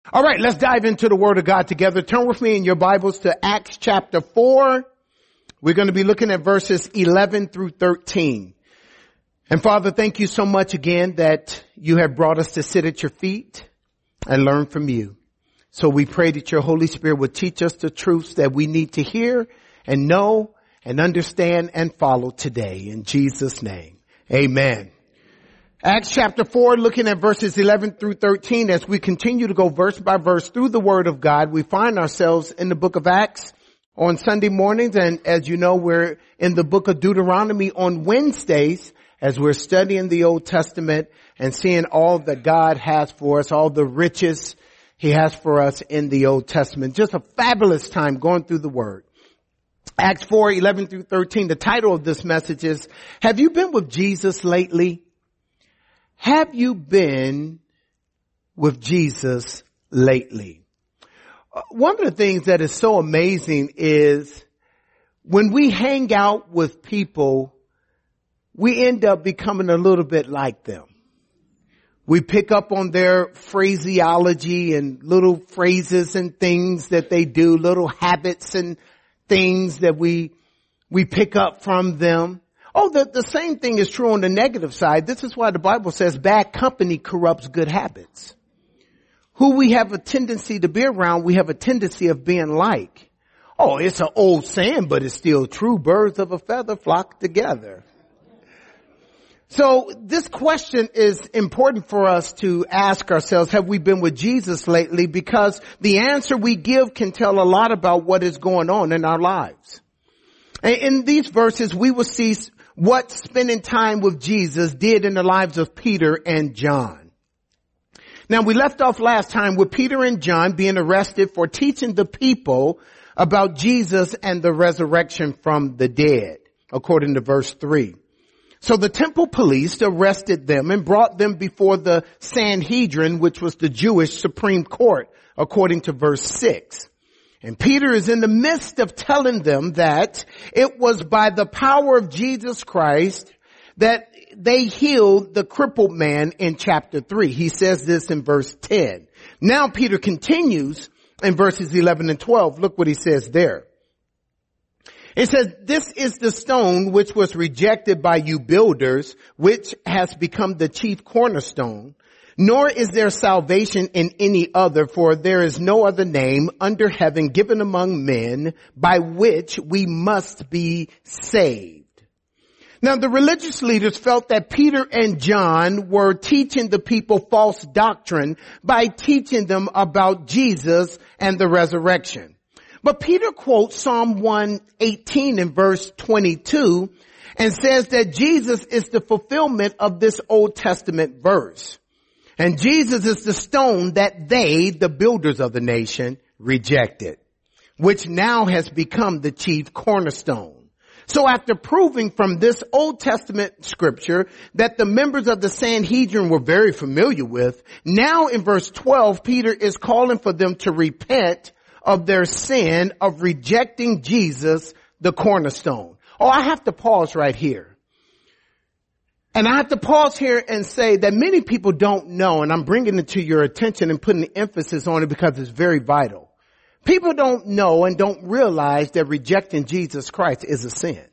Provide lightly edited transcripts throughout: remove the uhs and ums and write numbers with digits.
All right, let's dive into the Word of God together. Turn with me in your Bibles to Acts chapter 4. We're going to be looking at verses 11 through 13. And Father, thank you so much again that you have brought us to sit at your feet and learn from you. So we pray that your Holy Spirit would teach us the truths that we need to hear and know and understand and follow today. In Jesus' name, amen. Acts chapter 4, looking at verses 11 through 13, as we continue to go verse by verse through the Word of God, we find ourselves in the book of Acts on Sunday mornings. And as you know, we're in the book of Deuteronomy on Wednesdays as we're studying the Old Testament and seeing all that God has for us, all the riches He has for us in the Old Testament. Just a fabulous time going through the Word. Acts 4, 11 through 13, the title of this message is, have you been with Jesus lately? Have you been with Jesus lately? One of the things that is so amazing is when we hang out with people, we end up becoming a little bit like them. We pick up on their phraseology and little phrases and things that they do, little habits and things that we pick up from them. Oh, the same thing is true on the negative side. This is why the Bible says bad company corrupts good habits. Who we have a tendency to be around, we have a tendency of being like. Oh, it's an old saying, but it's still true. Birds of a feather flock together. So this question is important for us to ask ourselves, have we been with Jesus lately? Because the answer we give can tell a lot about what is going on in our lives. In these verses, we will see what spending time with Jesus did in the lives of Peter and John. Now, we left off last time with Peter and John being arrested for teaching the people about Jesus and the resurrection from the dead, according to verse 3. So the temple police arrested them and brought them before the Sanhedrin, which was the Jewish Supreme Court, according to verse 6. And Peter is in the midst of telling them that it was by the power of Jesus Christ that they healed the crippled man in chapter 3. He says this in verse 10. Now Peter continues in verses 11 and 12. Look what he says there. It says, this is the stone which was rejected by you builders, which has become the chief cornerstone. Nor is there salvation in any other, for there is no other name under heaven given among men by which we must be saved. Now, the religious leaders felt that Peter and John were teaching the people false doctrine by teaching them about Jesus and the resurrection. But Peter quotes Psalm 118 in verse 22 and says that Jesus is the fulfillment of this Old Testament verse. And Jesus is the stone that they, the builders of the nation, rejected, which now has become the chief cornerstone. So after proving from this Old Testament scripture that the members of the Sanhedrin were very familiar with, now in verse 12, Peter is calling for them to repent of their sin of rejecting Jesus, the cornerstone. Oh, I have to pause right here. And I have to pause here and say that many people don't know, and I'm bringing it to your attention and putting the emphasis on it because it's very vital. People don't know and don't realize that rejecting Jesus Christ is a sin.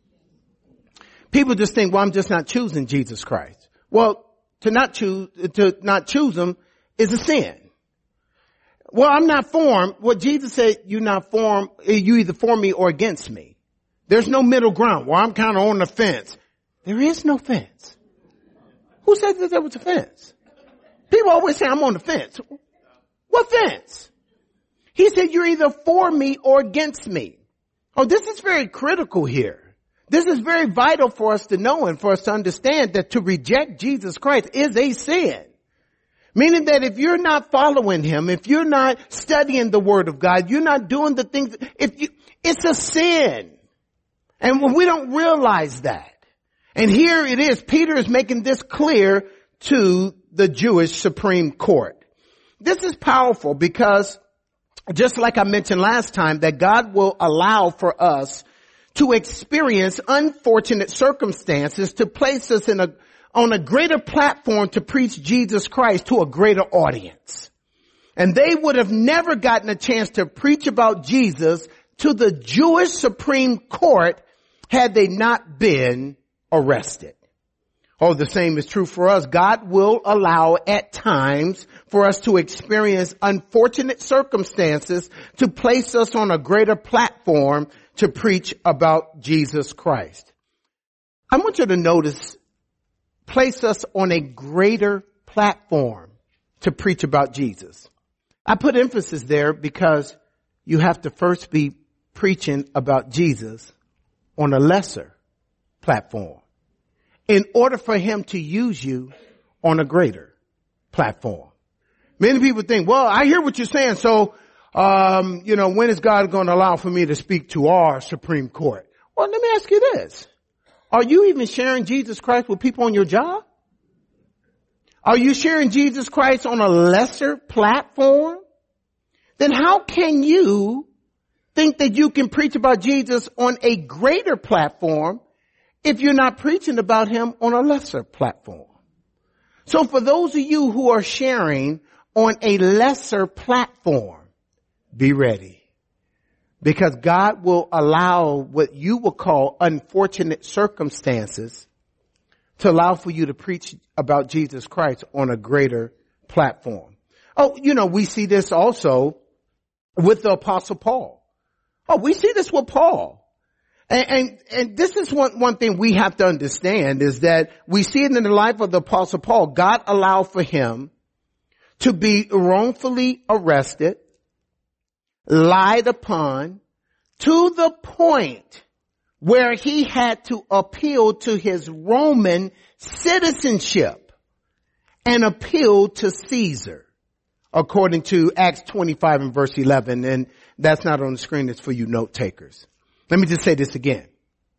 People just think, well, I'm just not choosing Jesus Christ. Well, to not choose him is a sin. Well, I'm not for him. Well, Jesus said, you're not for him. You either for me or against me. There's no middle ground. Well, I'm kind of on the fence. There is no fence. Who said that there was a fence? People always say I'm on the fence. What fence? He said you're either for me or against me. Oh, this is very critical here. This is very vital for us to know and for us to understand that to reject Jesus Christ is a sin. Meaning that if you're not following him, if you're not studying the Word of God, you're not doing the things, it's a sin. And we don't realize that. And here it is, Peter is making this clear to the Jewish Supreme Court. This is powerful because just like I mentioned last time, that God will allow for us to experience unfortunate circumstances to place us on a greater platform to preach Jesus Christ to a greater audience. And they would have never gotten a chance to preach about Jesus to the Jewish Supreme Court had they not been arrested. Oh, the same is true for us. God will allow at times for us to experience unfortunate circumstances to place us on a greater platform to preach about Jesus Christ. I want you to notice, place us on a greater platform to preach about Jesus. I put emphasis there because you have to first be preaching about Jesus on a lesser platform in order for him to use you on a greater platform. Many people think, well, I hear what you're saying. So, when is God going to allow for me to speak to our Supreme Court? Well, let me ask you this. Are you even sharing Jesus Christ with people on your job? Are you sharing Jesus Christ on a lesser platform? Then how can you think that you can preach about Jesus on a greater platform if you're not preaching about him on a lesser platform? So for those of you who are sharing on a lesser platform, be ready. Because God will allow what you will call unfortunate circumstances to allow for you to preach about Jesus Christ on a greater platform. Oh, we see this also with the Apostle Paul. Oh, we see this with Paul. And this is one thing we have to understand is that we see it in the life of the Apostle Paul. God allowed for him to be wrongfully arrested, lied upon, to the point where he had to appeal to his Roman citizenship and appeal to Caesar, according to Acts 25 and verse 11. And that's not on the screen. It's for you note takers. Let me just say this again.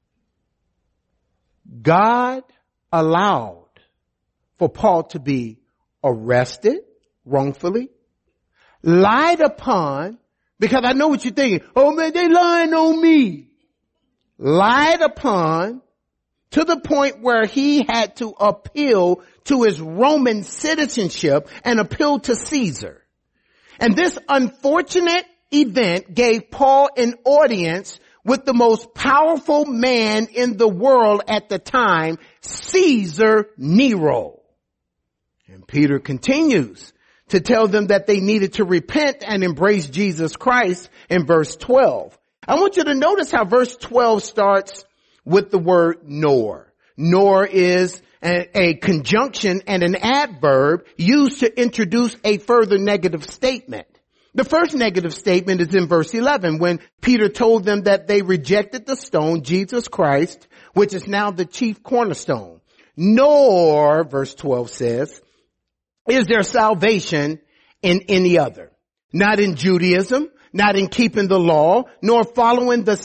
God allowed for Paul to be arrested wrongfully, lied upon, because I know what you're thinking. Oh man, they lying on me. Lied upon to the point where he had to appeal to his Roman citizenship and appeal to Caesar. And this unfortunate event gave Paul an audience with the most powerful man in the world at the time, Caesar Nero. And Peter continues to tell them that they needed to repent and embrace Jesus Christ in verse 12. I want you to notice how verse 12 starts with the word nor. Nor is a conjunction and an adverb used to introduce a further negative statement. The first negative statement is in verse 11 when Peter told them that they rejected the stone, Jesus Christ, which is now the chief cornerstone. Nor, verse 12 says, is there salvation in any other. Not in Judaism, not in keeping the law, nor following the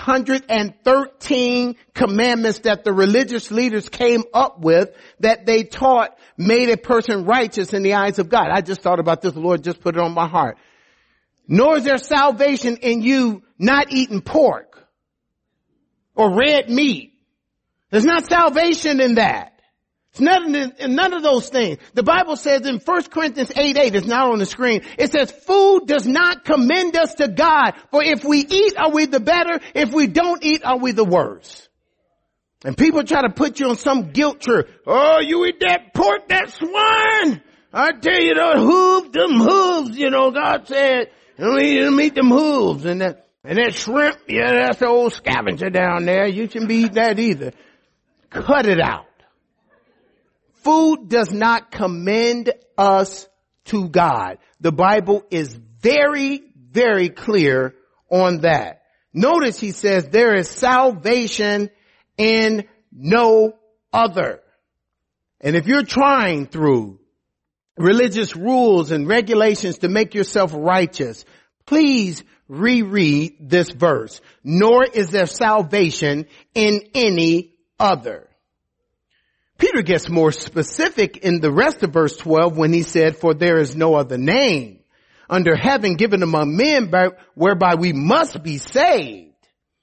613 commandments that the religious leaders came up with that they taught made a person righteous in the eyes of God. I just thought about this. The Lord just put it on my heart. Nor is there salvation in you not eating pork or red meat. There's not salvation in that. It's none of those things. The Bible says in 1 Corinthians 8:8, it's not on the screen. It says, food does not commend us to God. For if we eat, are we the better? If we don't eat, are we the worse? And people try to put you on some guilt trip. Oh, you eat that pork, that swine. I tell you, them hooves, God said, don't eat them hooves. And that shrimp, yeah, that's the old scavenger down there. You shouldn't be eating that either. Cut it out. Food does not commend us to God. The Bible is very, very clear on that. Notice he says there is salvation in no other. And if you're trying through religious rules and regulations to make yourself righteous, please reread this verse. Nor is there salvation in any other. Peter gets more specific in the rest of verse 12 when he said, for there is no other name under heaven given among men whereby we must be saved.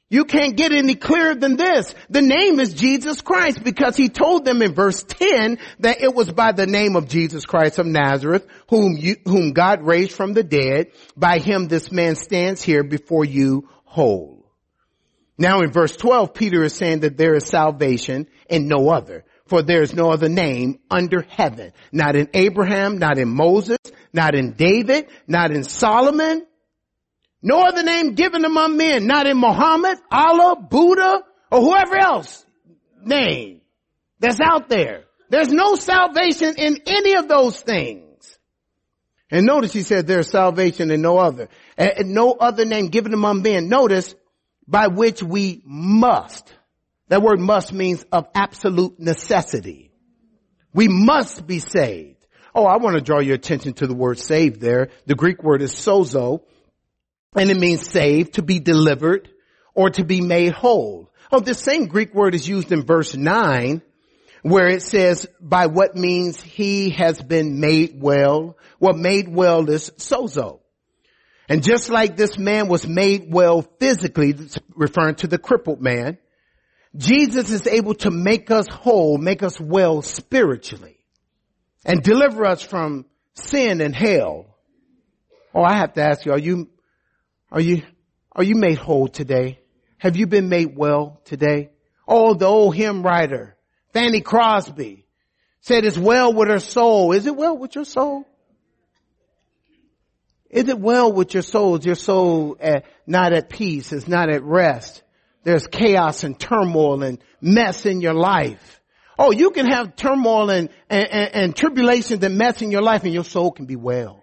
You can't get any clearer than this. The name is Jesus Christ because he told them in verse 10 that it was by the name of Jesus Christ of Nazareth, whom God raised from the dead. By him this man stands here before you whole. Now in verse 12, Peter is saying that there is salvation in no other, for there is no other name under heaven. Not in Abraham, not in Moses, not in David, not in Solomon. No other name given among men, not in Muhammad, Allah, Buddha, or whoever else name that's out there. There's no salvation in any of those things. And notice he said there's salvation in no other. And no other name given among men. Notice, by which we must. That word must means of absolute necessity. We must be saved. Oh, I want to draw your attention to the word saved there. The Greek word is sozo. And it means saved, to be delivered, or to be made whole. Oh, this same Greek word is used in verse 9, where it says, by what means he has been made well. Well, made well is sozo. And just like this man was made well physically, referring to the crippled man, Jesus is able to make us whole, make us well spiritually, and deliver us from sin and hell. Oh, I have to ask you, are you made whole today? Have you been made well today? Oh, the old hymn writer, Fanny Crosby, said it's well with her soul. Is it well with your soul? Is it well with your soul? Is your soul not at peace? It's not at rest. There's chaos and turmoil and mess in your life. Oh, you can have turmoil and tribulations and mess in your life and your soul can be well.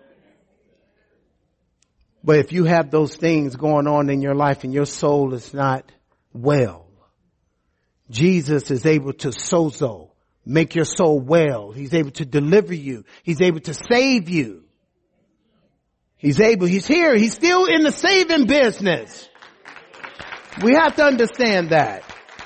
But if you have those things going on in your life and your soul is not well, Jesus is able to sozo, make your soul well. He's able to deliver you. He's able to save you. He's here. He's still in the saving business. We have to understand that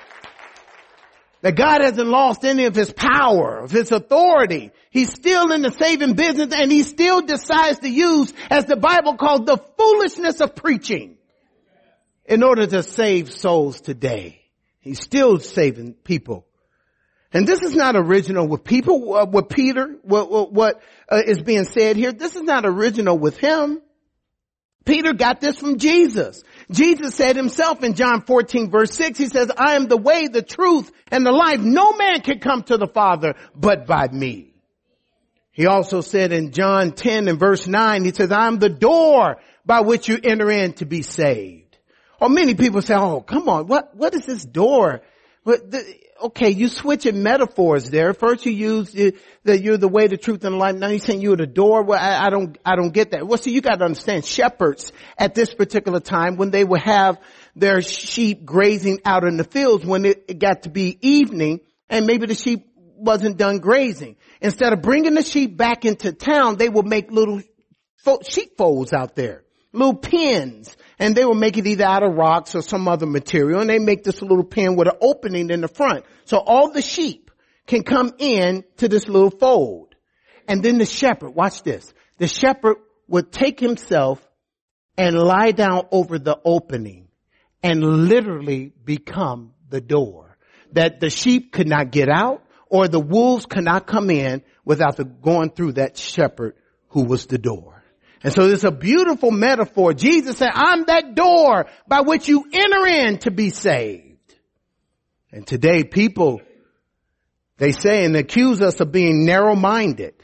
God hasn't lost any of his power, of his authority. He's still in the saving business and he still decides to use, as the Bible calls, the foolishness of preaching in order to save souls today. He's still saving people. And this is not original with people, with Peter, what is being said here. This is not original with him. Peter got this from Jesus. Jesus said himself in John 14 verse 6, he says, I am the way, the truth, and the life. No man can come to the Father but by me. He also said in John 10 and verse 9, he says, I am the door by which you enter in to be saved. Or many people say, oh, come on, what is this door? Okay, you switching metaphors there. First you use that you're the way, the truth, and the life. Now you're saying you're the door. Well, I don't get that. Well, see, you got to understand, shepherds at this particular time, when they would have their sheep grazing out in the fields, when it got to be evening, and maybe the sheep wasn't done grazing. Instead of bringing the sheep back into town, they would make little sheepfolds out there, little pens. And they will make it either out of rocks or some other material. And they make this little pen with an opening in the front. So all the sheep can come in to this little fold. And then the shepherd, watch this. The shepherd would take himself and lie down over the opening and literally become the door. That the sheep could not get out or the wolves could not come in without going through that shepherd who was the door. And so it's a beautiful metaphor. Jesus said, I'm that door by which you enter in to be saved. And today people, they say and accuse us of being narrow-minded.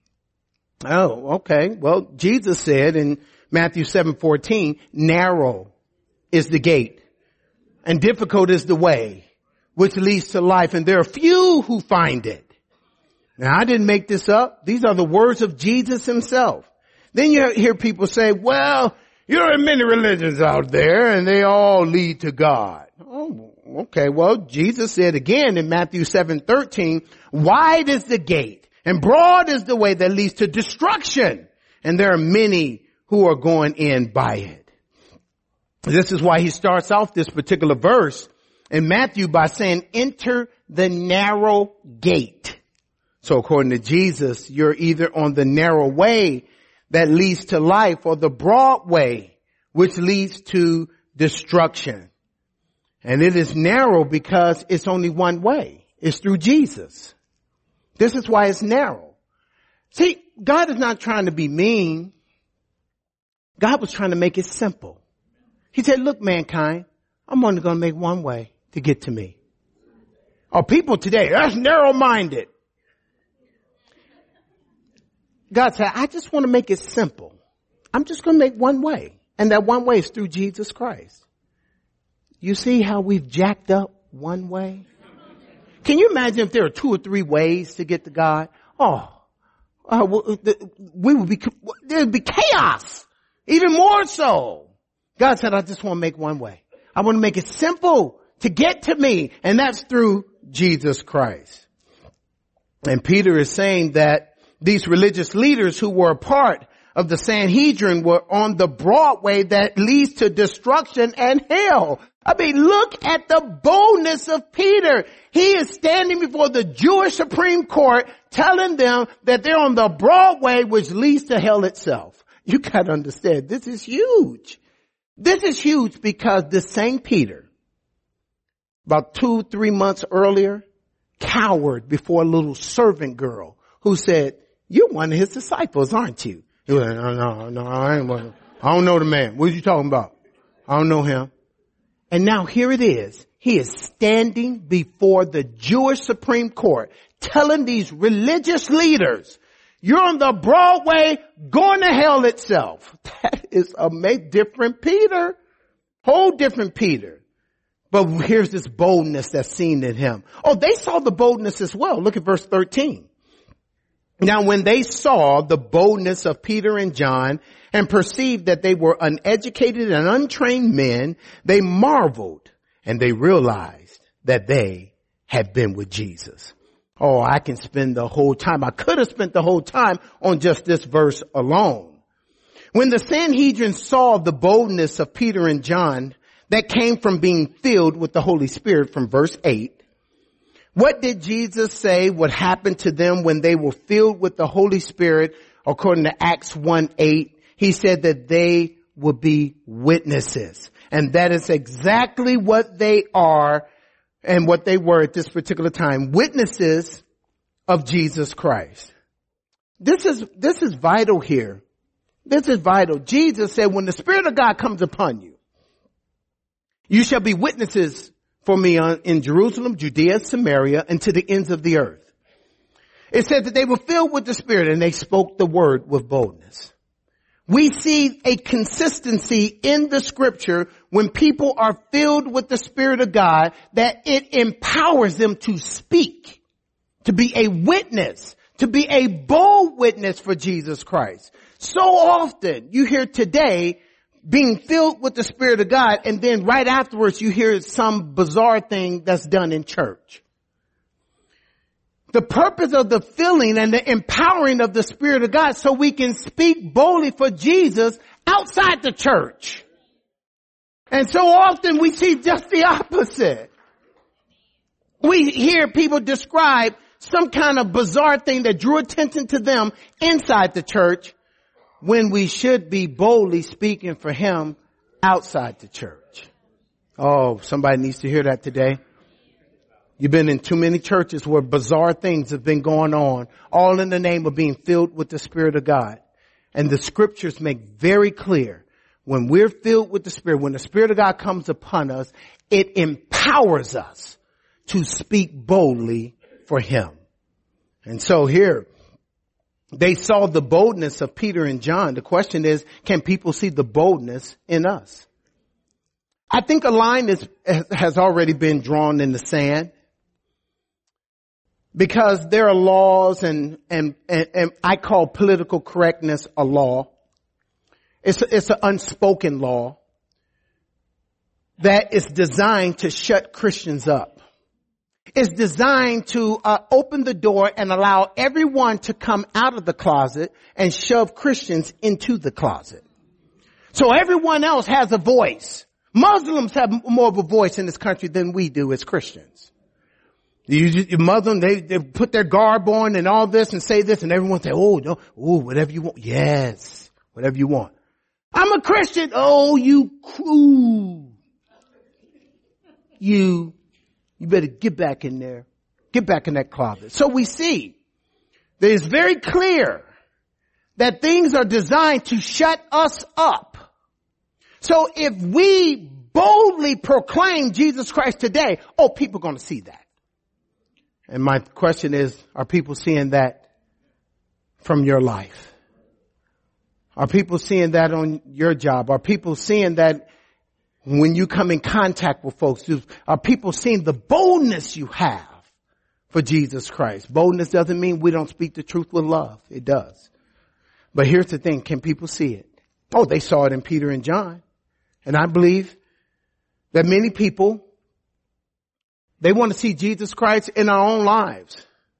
Oh, okay. Well, Jesus said in Matthew 7:14, narrow is the gate and difficult is the way which leads to life. And there are few who find it. Now, I didn't make this up. These are the words of Jesus himself. Then you hear people say, well, there are many religions out there and they all lead to God. Oh, okay. Well, Jesus said again in Matthew 7:13, wide is the gate and broad is the way that leads to destruction. And there are many who are going in by it. This is why he starts off this particular verse in Matthew by saying, enter the narrow gate. So according to Jesus, you're either on the narrow way that leads to life or the broad way which leads to destruction. And it is narrow because it's only one way. It's through Jesus. This is why it's narrow. See, God is not trying to be mean. God was trying to make it simple. He said, look, mankind, I'm only going to make one way to get to me. Oh, people today, that's narrow-minded. God said, I just want to make it simple. I'm just going to make one way. And that one way is through Jesus Christ. You see how we've jacked up one way? Can you imagine if there were 2 or 3 ways to get to God? There'd be chaos. Even more so. God said, I just want to make one way. I want to make it simple to get to me. And that's through Jesus Christ. And Peter is saying that these religious leaders who were a part of the Sanhedrin were on the broad way that leads to destruction and hell. I mean, look at the boldness of Peter. He is standing before the Jewish Supreme Court telling them that they're on the broad way which leads to hell itself. You got to understand, this is huge. This is huge because this same Peter, about 2-3 months earlier, cowered before a little servant girl who said, you're one of his disciples, aren't you? He was like, no, I ain't one. I don't know the man. What are you talking about? I don't know him. And now here it is. He is standing before the Jewish Supreme Court telling these religious leaders, you're on the broad way going to hell itself. That is a different Peter. Whole different Peter. But here's this boldness that's seen in him. Oh, they saw the boldness as well. Look at verse 13. Now when they saw the boldness of Peter and John and perceived that they were uneducated and untrained men, they marveled and they realized that they had been with Jesus. Oh, I can spend the whole time. I could have spent the whole time on just this verse alone. When the Sanhedrin saw the boldness of Peter and John that came from being filled with the Holy Spirit from verse 8, what did Jesus say would happen to them when they were filled with the Holy Spirit? According to Acts 1:8, he said that they would be witnesses. And that is exactly what they are and what they were at this particular time. Witnesses of Jesus Christ. This is vital here. This is vital. Jesus said, when the Spirit of God comes upon you, you shall be witnesses for me in Jerusalem, Judea, Samaria, and to the ends of the earth. It said that they were filled with the Spirit and they spoke the word with boldness. We see a consistency in the scripture when people are filled with the Spirit of God that it empowers them to speak, to be a witness, to be a bold witness for Jesus Christ. So often you hear today being filled with the Spirit of God, and then right afterwards you hear some bizarre thing that's done in church. The purpose of the filling and the empowering of the Spirit of God so we can speak boldly for Jesus outside the church. And so often we see just the opposite. We hear people describe some kind of bizarre thing that drew attention to them inside the church, when we should be boldly speaking for him outside the church. Oh, somebody needs to hear that today. You've been in too many churches where bizarre things have been going on, all in the name of being filled with the Spirit of God. And the scriptures make very clear, when we're filled with the Spirit, when the Spirit of God comes upon us, it empowers us to speak boldly for him. And so here, they saw the boldness of Peter and John. The question is, can people see the boldness in us? I think a line has already been drawn in the sand, because there are laws and I call political correctness a law. It's an unspoken law that is designed to shut Christians up. It's designed to open the door and allow everyone to come out of the closet and shove Christians into the closet. So everyone else has a voice. Muslims have more of a voice in this country than we do as Christians. Muslim, they put their garb on and all this and say this, and everyone say, oh, no, oh, whatever you want. Yes, whatever you want. I'm a Christian. Oh, you you better get back in there. Get back in that closet. So we see that it's very clear that things are designed to shut us up. So if we boldly proclaim Jesus Christ today, people are going to see that. And my question is, are people seeing that from your life? Are people seeing that on your job? Are people seeing that when you come in contact with folks? Are people seeing the boldness you have for Jesus Christ? Boldness doesn't mean we don't speak the truth with love. It does. But here's the thing. Can people see it? They saw it in Peter and John. And I believe that many people, they want to see Jesus Christ in our own lives.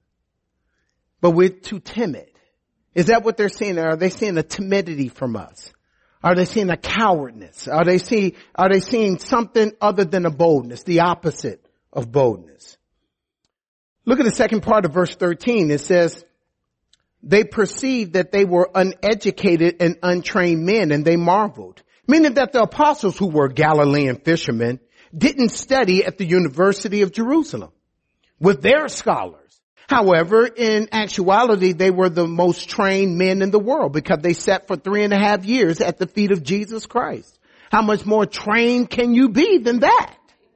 But we're too timid. Is that what they're seeing? Are they seeing a timidity from us? Are they seeing a cowardness? Are they seeing something other than a boldness, the opposite of boldness? Look at the second part of verse 13. It says, they perceived that they were uneducated and untrained men, and they marveled. Meaning that the apostles, who were Galilean fishermen, didn't study at the University of Jerusalem with their scholars. However, in actuality, they were the most trained men in the world because they sat for 3.5 years at the feet of Jesus Christ. How much more trained can you be than that?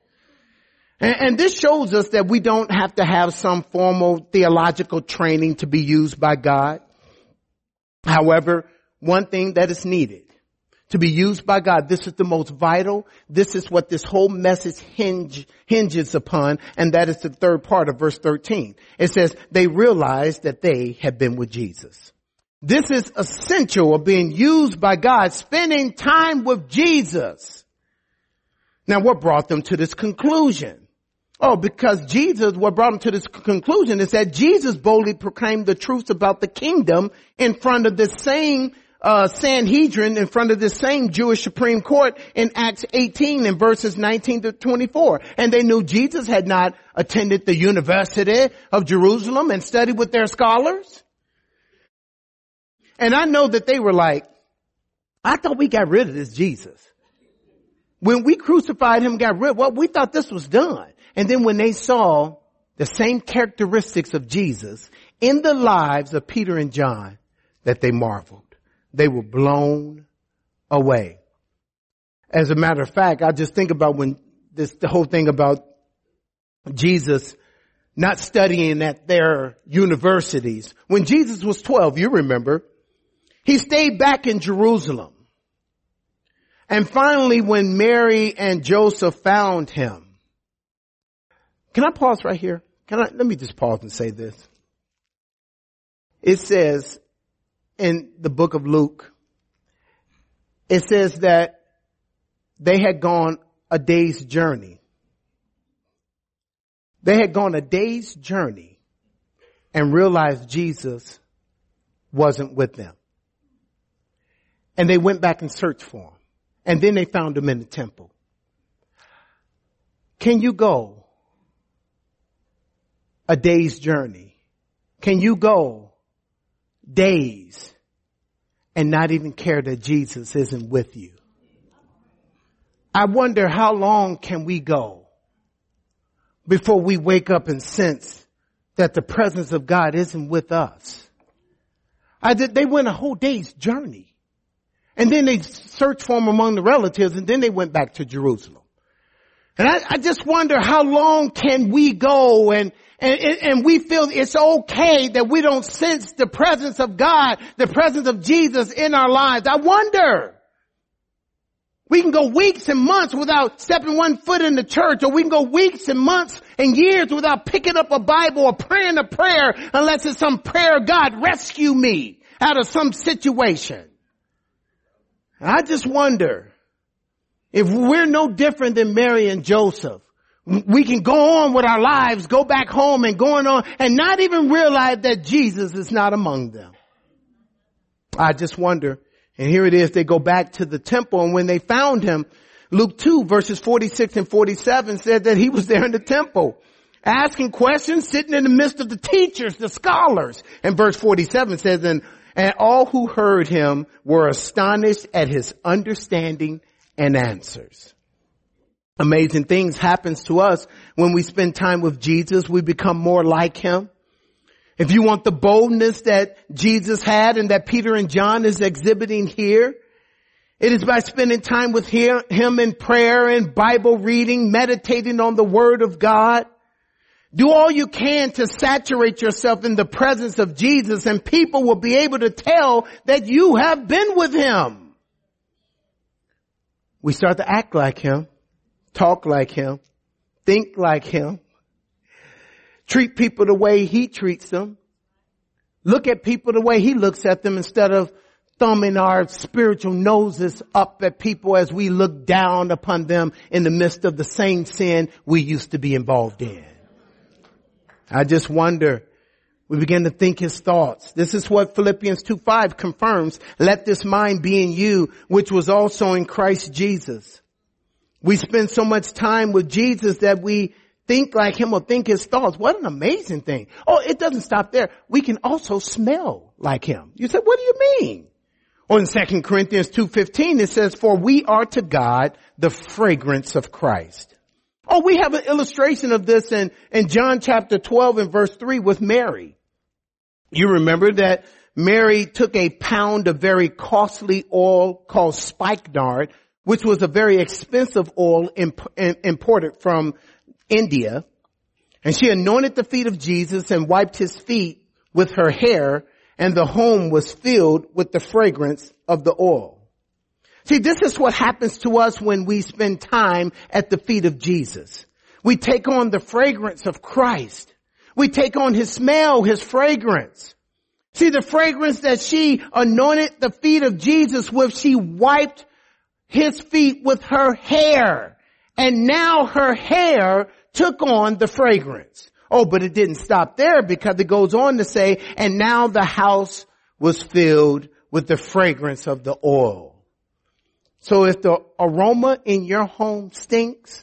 And this shows us that we don't have to have some formal theological training to be used by God. However, one thing that is needed to be used by God, this is the most vital. This is what this whole message hinges upon, and that is the third part of verse 13. It says, they realized that they had been with Jesus. This is essential of being used by God, spending time with Jesus. Now, what brought them to this conclusion? Because what brought them to this conclusion is that Jesus boldly proclaimed the truth about the kingdom in front of the same Sanhedrin, in front of the same Jewish Supreme Court in Acts 18 in verses 19 to 24. And they knew Jesus had not attended the University of Jerusalem and studied with their scholars. And I know that they were like, I thought we got rid of this Jesus. When we crucified him, we thought this was done. And then when they saw the same characteristics of Jesus in the lives of Peter and John, that they marveled. They were blown away. As a matter of fact, I just think about the whole thing about Jesus not studying at their universities. When Jesus was 12, you remember, he stayed back in Jerusalem. And finally, when Mary and Joseph found him, can I pause right here? Let me just pause and say this. It says in the book of Luke, it says that they had gone a day's journey. They had gone a day's journey and realized Jesus wasn't with them. And they went back and searched for him. And then they found him in the temple. Can you go a day's journey? Can you go days and not even care that Jesus isn't with you? I wonder how long can we go before we wake up and sense that the presence of God isn't with us. They went a whole day's journey. And then they searched for him among the relatives, and then they went back to Jerusalem. And I just wonder how long can we go and we feel it's okay that we don't sense the presence of God, the presence of Jesus in our lives. I wonder. We can go weeks and months without stepping one foot in the church, or we can go weeks and months and years without picking up a Bible or praying a prayer unless it's some prayer, God, rescue me out of some situation. And I just wonder if we're no different than Mary and Joseph. We can go on with our lives, go back home and going on and not even realize that Jesus is not among them. I just wonder. And here it is. They go back to the temple, and when they found him, Luke 2 verses 46 and 47 said that he was there in the temple asking questions, sitting in the midst of the teachers, the scholars. And verse 47 says, and all who heard him were astonished at his understanding and answers. Amazing things happens to us when we spend time with Jesus. We become more like him. If you want the boldness that Jesus had and that Peter and John is exhibiting here, it is by spending time with him in prayer and Bible reading, meditating on the Word of God. Do all you can to saturate yourself in the presence of Jesus, and people will be able to tell that you have been with him. We start to act like him, talk like him, think like him, treat people the way he treats them, look at people the way he looks at them, instead of thumbing our spiritual noses up at people as we look down upon them in the midst of the same sin we used to be involved in. I just wonder, we begin to think his thoughts. This is what Philippians 2:5 confirms. Let this mind be in you, which was also in Christ Jesus. We spend so much time with Jesus that we think like him or think his thoughts. What an amazing thing. Oh, it doesn't stop there. We can also smell like him. You said, what do you mean? Or in 2 Corinthians 2:15, it says, for we are to God the fragrance of Christ. Oh, we have an illustration of this in John chapter 12 and verse 3 with Mary. You remember that Mary took a pound of very costly oil called spikenard, which was a very expensive oil imported from India. And she anointed the feet of Jesus and wiped his feet with her hair, and the home was filled with the fragrance of the oil. See, this is what happens to us when we spend time at the feet of Jesus. We take on the fragrance of Christ. We take on his smell, his fragrance. See, the fragrance that she anointed the feet of Jesus with, she wiped his feet with her hair. And now her hair took on the fragrance. Oh, but it didn't stop there, because it goes on to say, and now the house was filled with the fragrance of the oil. So if the aroma in your home stinks,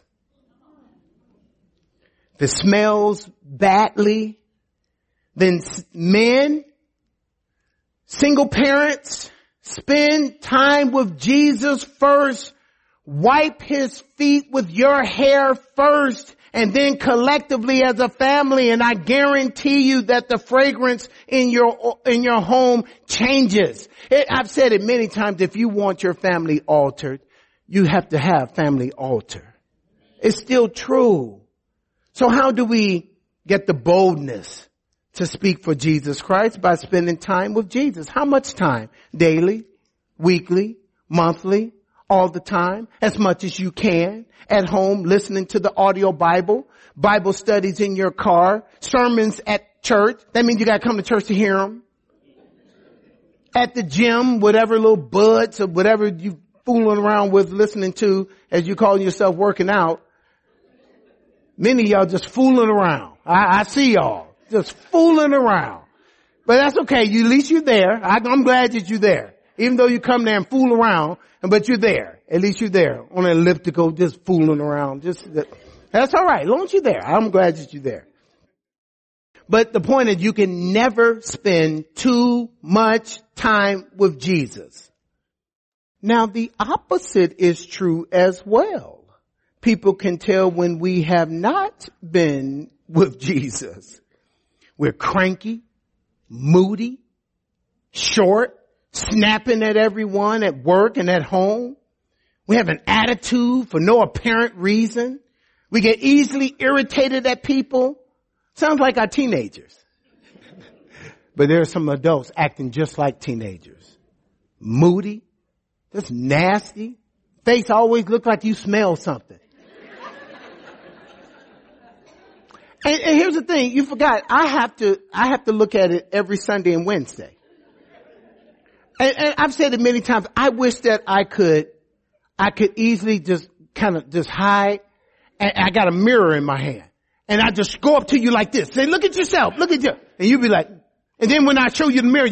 if it smells badly, then men, single parents, spend time with Jesus first. Wipe his feet with your hair first, and then collectively as a family. And I guarantee you that the fragrance in your home changes. I've said it many times. If you want your family altered, you have to have family altar. It's still true. So how do we get the boldness to speak for Jesus Christ? By spending time with Jesus. How much time? Daily, weekly, monthly, all the time, as much as you can, at home, listening to the audio Bible studies in your car, sermons at church. That means you got to come to church to hear them. At the gym, whatever little buds or whatever you fooling around with listening to as you call yourself working out. Many of y'all just fooling around. I see y'all just fooling around. But that's okay. At least you're there. I'm glad that you're there. Even though you come there and fool around, but you're there. At least you're there on an elliptical, just fooling around. That's all right. As long as you're there. I'm glad that you're there. But the point is, you can never spend too much time with Jesus. Now, the opposite is true as well. People can tell when we have not been with Jesus. We're cranky, moody, short, snapping at everyone at work and at home. We have an attitude for no apparent reason. We get easily irritated at people. Sounds like our teenagers. But there are some adults acting just like teenagers. Moody, just nasty. Face always look like you smell something. And here's the thing, you forgot, I have to look at it every Sunday and Wednesday. And I've said it many times. I wish that I could easily just hide. And I got a mirror in my hand. And I just go up to you like this. Say, look at yourself. Look at you. And you be like, and then when I show you the mirror,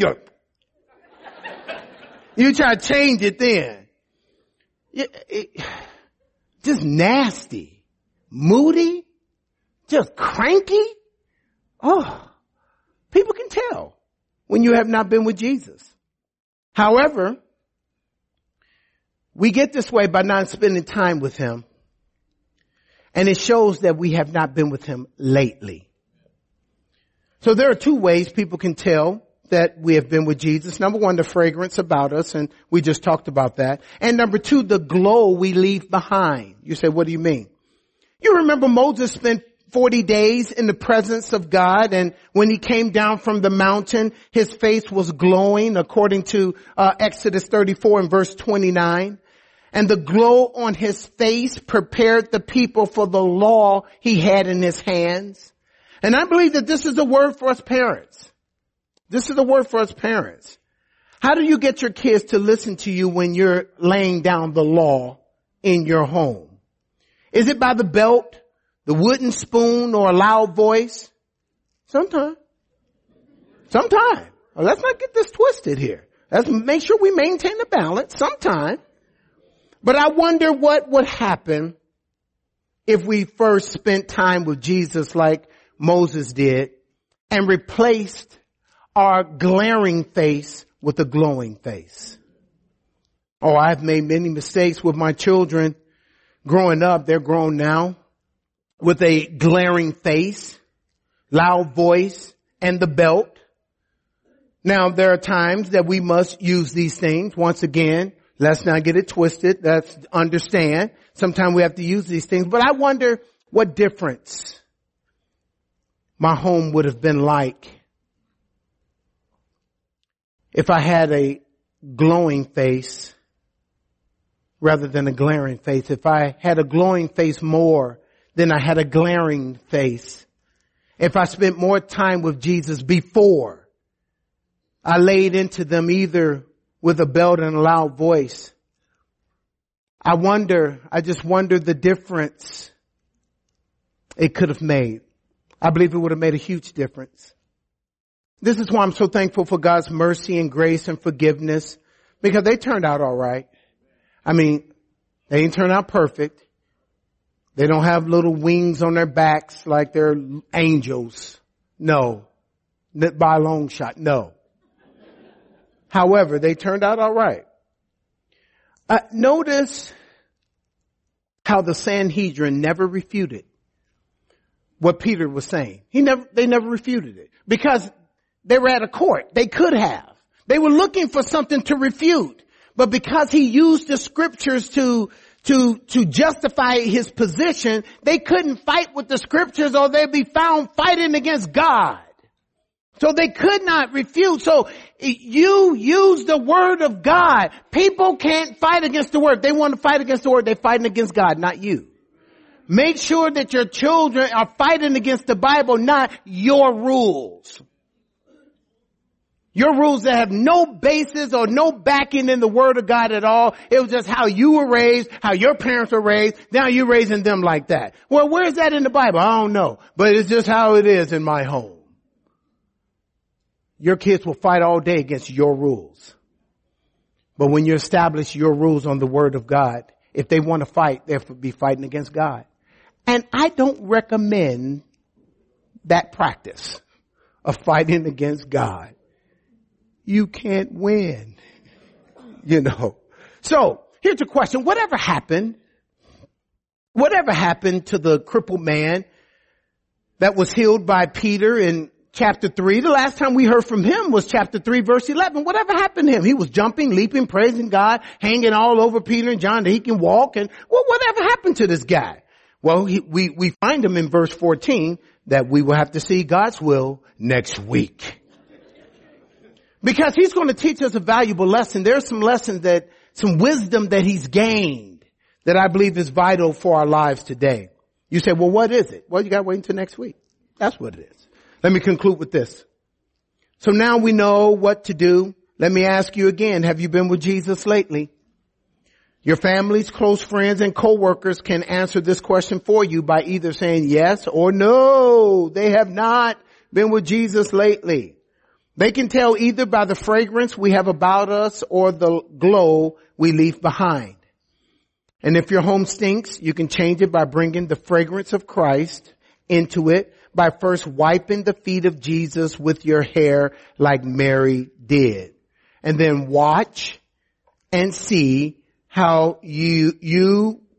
you try to change it then. Just nasty. Moody. Just cranky. Oh, people can tell when you have not been with Jesus. However, we get this way by not spending time with him. And it shows that we have not been with him lately. So there are two ways people can tell that we have been with Jesus. Number one, the fragrance about us, and we just talked about that. And number two, the glow we leave behind. You say, what do you mean? You remember Moses spent 40 days in the presence of God, and when he came down from the mountain, his face was glowing according to Exodus 34 and verse 29. And the glow on his face prepared the people for the law he had in his hands. And I believe that this is a word for us parents. This is a word for us parents. How do you get your kids to listen to you when you're laying down the law in your home? Is it by the belt, the wooden spoon, or a loud voice? Sometimes. Sometimes. Well, let's not get this twisted here. Let's make sure we maintain the balance. Sometimes. But I wonder what would happen if we first spent time with Jesus like Moses did and replaced our glaring face with a glowing face. Oh, I've made many mistakes with my children growing up. They're grown now with a glaring face, loud voice, and the belt. Now, there are times that we must use these things. Once again, let's not get it twisted. Let's understand. Sometimes we have to use these things. But I wonder what difference my home would have been like if I had a glowing face rather than a glaring face. If I had a glowing face more than I had a glaring face. If I spent more time with Jesus before I laid into them either with a belt and a loud voice. I just wonder the difference it could have made. I believe it would have made a huge difference. This is why I'm so thankful for God's mercy and grace and forgiveness, because they turned out all right. I mean, they didn't turn out perfect. They don't have little wings on their backs like they're angels. No. By a long shot. No. However, they turned out all right. Notice how the Sanhedrin never refuted what Peter was saying. They never refuted it because they were at a court. They could have. They were looking for something to refute. But because he used the scriptures to justify his position, they couldn't fight with the scriptures or they'd be found fighting against God. So they could not refute. So you use the word of God. People can't fight against the word. They want to fight against the word. They're fighting against God, not you. Make sure that your children are fighting against the Bible, not your rules. Your rules that have no basis or no backing in the word of God at all. It was just how you were raised, how your parents were raised. Now you're raising them like that. Well, where is that in the Bible? I don't know. But it's just how it is in my home. Your kids will fight all day against your rules. But when you establish your rules on the word of God, if they want to fight, they'll be fighting against God. And I don't recommend that practice of fighting against God. You can't win, you know. So here's the question. Whatever happened to the crippled man that was healed by Peter in chapter 3? The last time we heard from him was chapter 3, verse 11. Whatever happened to him? He was jumping, leaping, praising God, hanging all over Peter and John that he can walk. And whatever happened to this guy? Well, we find him in verse 14 that we will have to see God's will next week. Because he's going to teach us a valuable lesson. There's some wisdom that he's gained that I believe is vital for our lives today. You say, well, what is it? Well, you got to wait until next week. That's what it is. Let me conclude with this. So now we know what to do. Let me ask you again, have you been with Jesus lately? Your families, close friends, and co-workers can answer this question for you by either saying yes or no. They have not been with Jesus lately. They can tell either by the fragrance we have about us or the glow we leave behind. And if your home stinks, you can change it by bringing the fragrance of Christ into it by first wiping the feet of Jesus with your hair like Mary did. And then watch and see how you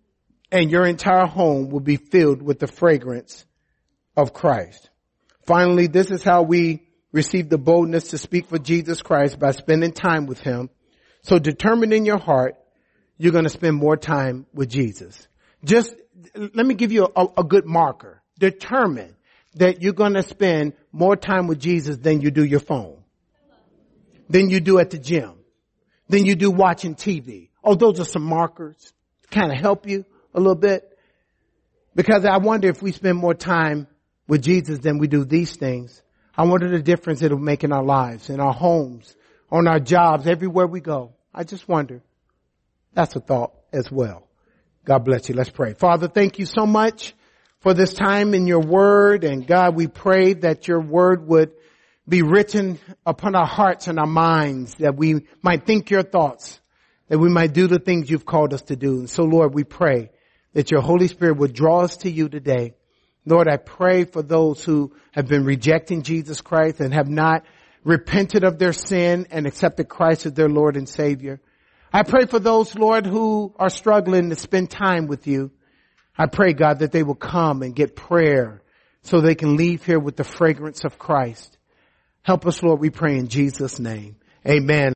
and your entire home will be filled with the fragrance of Christ. Finally, this is how we receive the boldness to speak for Jesus Christ, by spending time with him. So determine in your heart, you're going to spend more time with Jesus. Just let me give you a good marker. Determine that you're going to spend more time with Jesus than you do your phone, than you do at the gym, than you do watching TV. Oh, those are some markers to kind of help you a little bit. Because I wonder if we spend more time with Jesus than we do these things. I wonder the difference it'll make in our lives, in our homes, on our jobs, everywhere we go. I just wonder. That's a thought as well. God bless you. Let's pray. Father, thank you so much for this time in your word. And God, we pray that your word would be written upon our hearts and our minds, that we might think your thoughts, that we might do the things you've called us to do. And so, Lord, we pray that your Holy Spirit would draw us to you today. Lord, I pray for those who have been rejecting Jesus Christ and have not repented of their sin and accepted Christ as their Lord and Savior. I pray for those, Lord, who are struggling to spend time with you. I pray, God, that they will come and get prayer so they can leave here with the fragrance of Christ. Help us, Lord, we pray in Jesus' name. Amen.